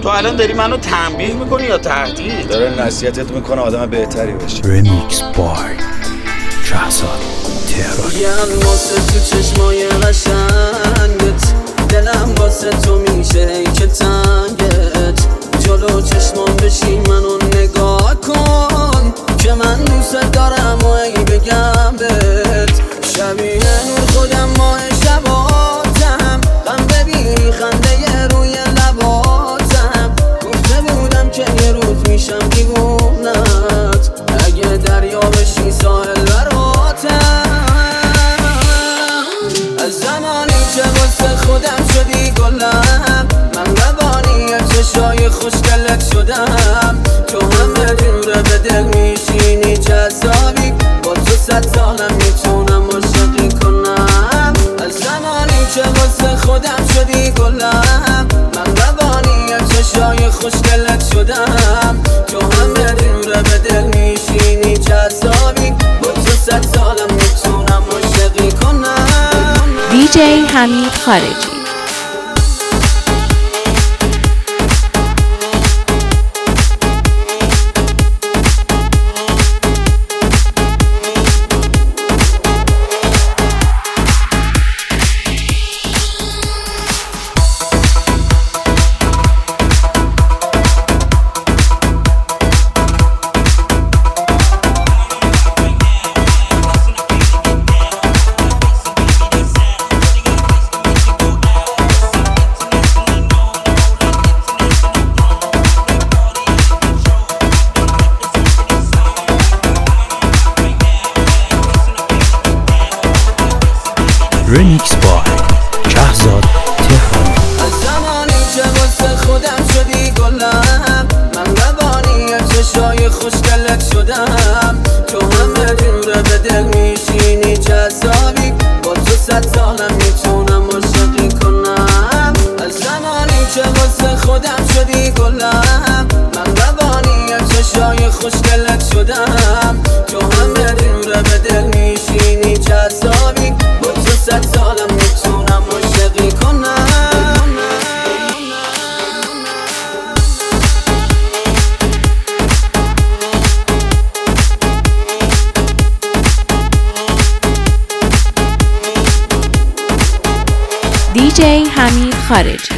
تو الان داری منو تنبیه میکنی یا تهدید؟ داره نصیحتت میکنه آدم بهتری بشی. رمیکس بای شهزاد تهرانی. یان واسه تو چشمای قشنگت، دلم واسه تو میشه که تنگت. جلو چشمام بشی منو نگاه کن که من دوست دارم و ای بگم بهت. شبیه نور خودم ماه شباتم، غم ببینی خنده روی لباتم. گفته بودم که یه روز میشم دیوونت، اگه دریا بشی ساحل براتم. از زمانی که واسه خودم شدی گلم، من روانی چشای خوشگلت شدم. تو همه جوره به دل میشینی جذابی، با تو 100 سالم میتونم عاشقی کنم. از زمانی که واسه خودم شدی گلم، من روانی چشای خوشگلت شدم. تو همه جوره به دل میشینی جذابی، با تو 100 سالم میتونم عاشقی کنم. دیجی حمید خارجی. رمیکس بای شهزاد تهرانی. از زمانی که واسه خودم شدی گلم، من روانی چشای خوشگلت شدم. تو همه جوره به دل میشینی جذابی، با تو 100 سالم میتونم عاشقی کنم. از زمانی که واسه خودم شدی گلم، من روانی چشای خوشگلت شدم. تو همه جوره به دل میشینی جذابی، با تو 100 سالم میتونم عاشقی کنم. دیجی حمید خارجی.